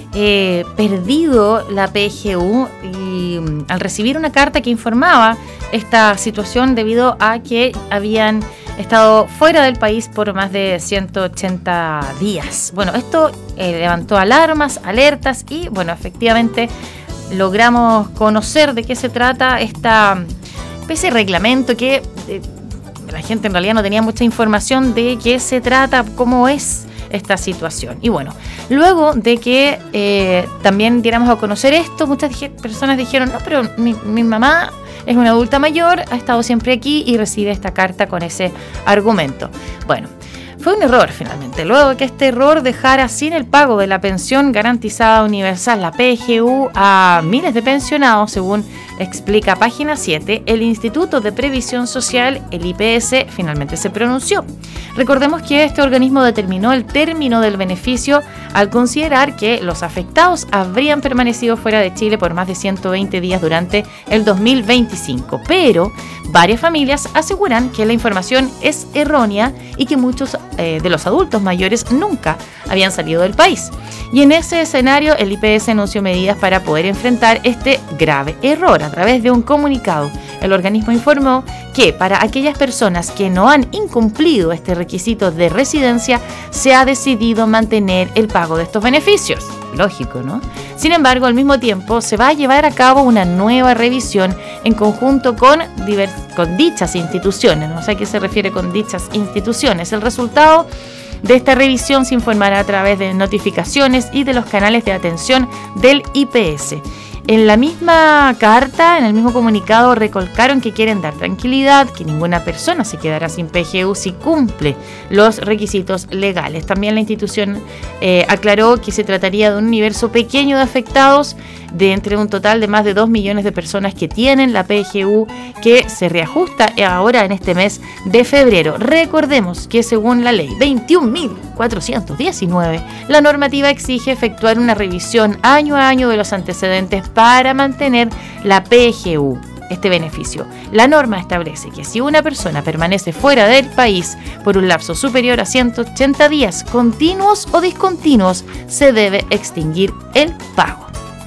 eh, perdido la P G U y al recibir una carta que informaba esta situación debido a que habían estado fuera del país por más de ciento ochenta días. Bueno, esto eh, levantó alarmas, alertas y, bueno, efectivamente logramos conocer de qué se trata esta especie de reglamento que eh, la gente en realidad no tenía mucha información de qué se trata, cómo es esta situación. Y bueno, luego de que eh, también diéramos a conocer esto, muchas dije, personas dijeron, no, pero mi, mi mamá es una adulta mayor, ha estado siempre aquí y recibe esta carta con ese argumento. Bueno, fue un error finalmente. Luego de que este error dejara sin el pago de la pensión garantizada universal, la P G U, a miles de pensionados, según explica Página siete, el Instituto de Previsión Social, el I P S, finalmente se pronunció. Recordemos que este organismo determinó el término del beneficio al considerar que los afectados habrían permanecido fuera de Chile por más de ciento veinte días durante el dos mil veinticinco, pero varias familias aseguran que la información es errónea y que muchos eh, de los adultos mayores nunca habían salido del país. Y en ese escenario, el I P S anunció medidas para poder enfrentar este grave error. A través de un comunicado, el organismo informó que para aquellas personas que no han incumplido este requisito de residencia, se ha decidido mantener el pago de estos beneficios. Lógico, ¿no? Sin embargo, al mismo tiempo, se va a llevar a cabo una nueva revisión en conjunto con, divers- con dichas instituciones. No sé a qué se refiere con dichas instituciones. El resultado de esta revisión se informará a través de notificaciones y de los canales de atención del I P S. En la misma carta, en el mismo comunicado, recalcaron que quieren dar tranquilidad, que ninguna persona se quedará sin P G U si cumple los requisitos legales. También la institución eh, aclaró que se trataría de un universo pequeño de afectados, de entre un total de más de dos millones de personas que tienen la P G U, que se reajusta ahora en este mes de febrero. Recordemos que según la ley veintiún mil cuatrocientos diecinueve, la normativa exige efectuar una revisión año a año de los antecedentes para mantener la P G U, este beneficio. La norma establece que si una persona permanece fuera del país por un lapso superior a ciento ochenta días continuos o discontinuos, se debe extinguir el pago.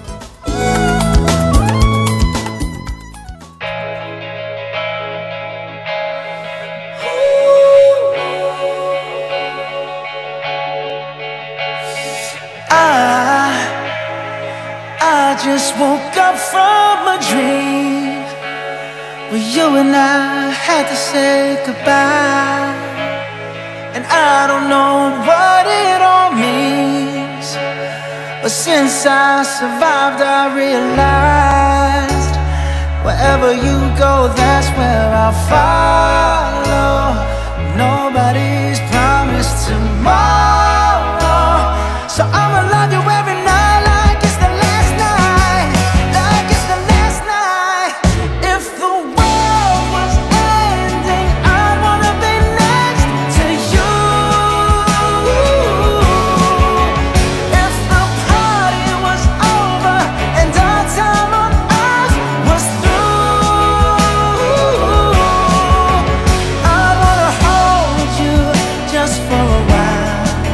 I just woke up from a dream where you and I had to say goodbye, and I don't know what it all means, but since I survived I realized wherever you go, that's where I'll follow. Nobody's promised tomorrow, so I'ma love you every night. For a while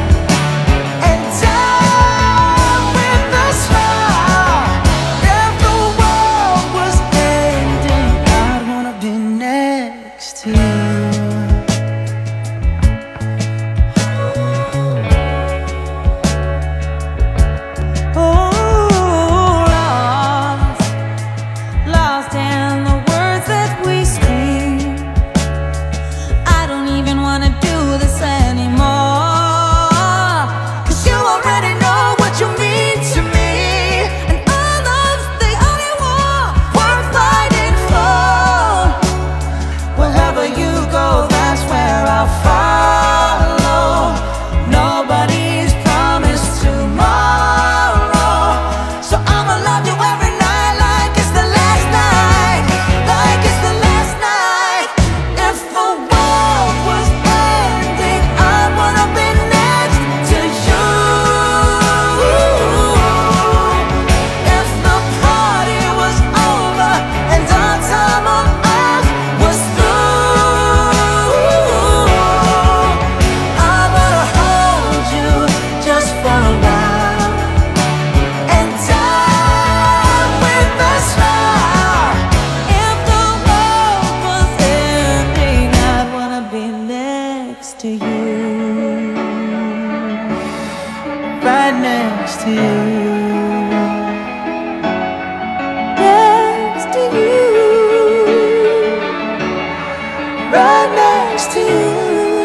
next to you.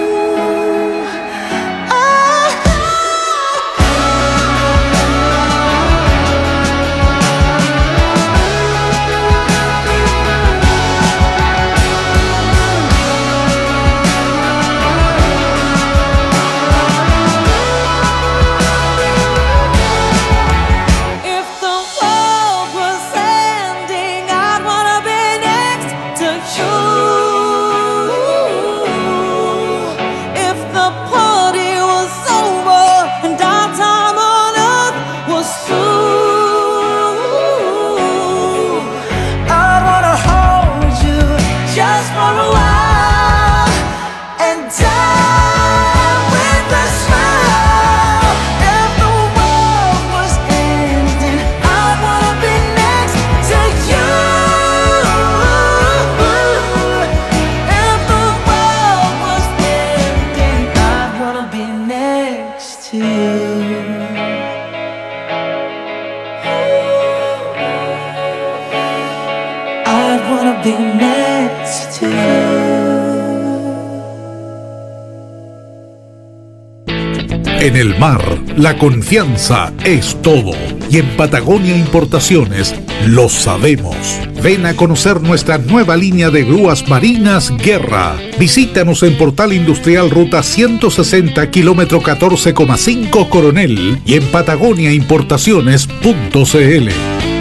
En el mar, la confianza es todo. Y en Patagonia Importaciones lo sabemos. Ven a conocer nuestra nueva línea de grúas marinas Guerra. Visítanos en Portal Industrial Ruta ciento sesenta, kilómetro catorce coma cinco Coronel y en patagonia importaciones punto c l.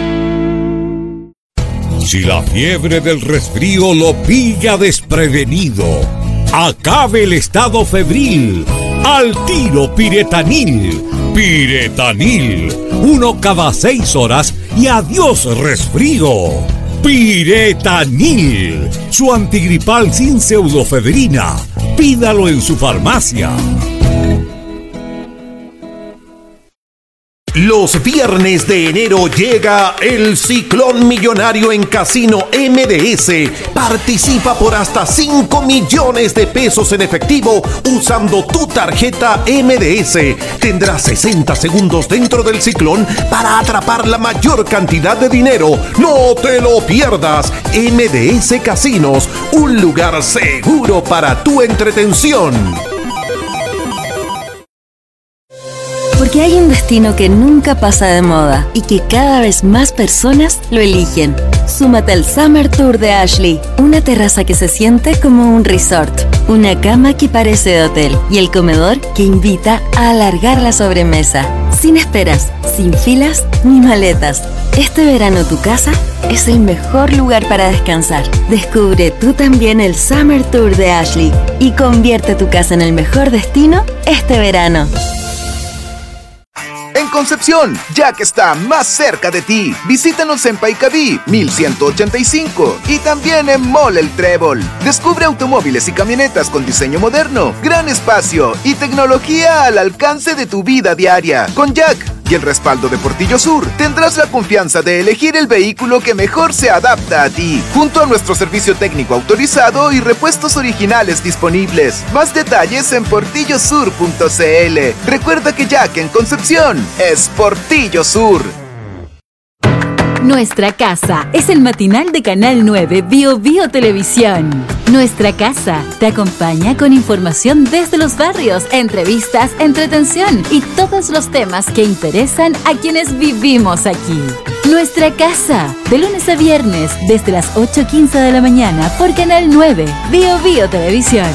Si la fiebre del resfrío lo pilla desprevenido, acabe el estado febril. Al tiro Piretanil. Piretanil. Uno cada seis horas y adiós resfrío. Piretanil. Su antigripal sin pseudofedrina. Pídalo en su farmacia. Los viernes de enero llega el Ciclón Millonario en Casino M D S. Participa por hasta cinco millones de pesos en efectivo usando tu tarjeta M D S. Tendrás sesenta segundos dentro del ciclón para atrapar la mayor cantidad de dinero. ¡No te lo pierdas! M D S Casinos, un lugar seguro para tu entretención. Porque hay un destino que nunca pasa de moda y que cada vez más personas lo eligen. Súmate al Summer Tour de Ashley, una terraza que se siente como un resort, una cama que parece de hotel y el comedor que invita a alargar la sobremesa. Sin esperas, sin filas ni maletas. Este verano tu casa es el mejor lugar para descansar. Descubre tú también el Summer Tour de Ashley y convierte tu casa en el mejor destino este verano. En Concepción, Jack está más cerca de ti. Visítanos en Paicaví, mil ciento ochenta y cinco y también en Mall El Trébol. Descubre automóviles y camionetas con diseño moderno, gran espacio y tecnología al alcance de tu vida diaria. Con Jack y el respaldo de Portillo Sur, tendrás la confianza de elegir el vehículo que mejor se adapta a ti, junto a nuestro servicio técnico autorizado y repuestos originales disponibles. Más detalles en portillo sur punto c l. Recuerda que Jack en Concepción es Portillo Sur. Nuestra Casa es el matinal de Canal nueve Bio Bio Televisión. Nuestra Casa te acompaña con información desde los barrios, entrevistas, entretención y todos los temas que interesan a quienes vivimos aquí. Nuestra Casa, de lunes a viernes desde las ocho quince de la mañana por Canal nueve Bio Bio Televisión.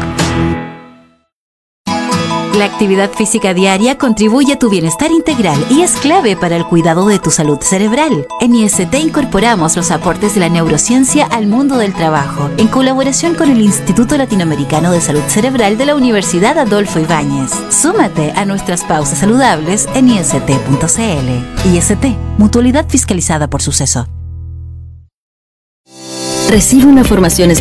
La actividad física diaria contribuye a tu bienestar integral y es clave para el cuidado de tu salud cerebral. En I S T incorporamos los aportes de la neurociencia al mundo del trabajo, en colaboración con el Instituto Latinoamericano de Salud Cerebral de la Universidad Adolfo Ibáñez. Súmate a nuestras pausas saludables en i s t punto c l. I S T, mutualidad fiscalizada por Suceso. Recibe una formación especial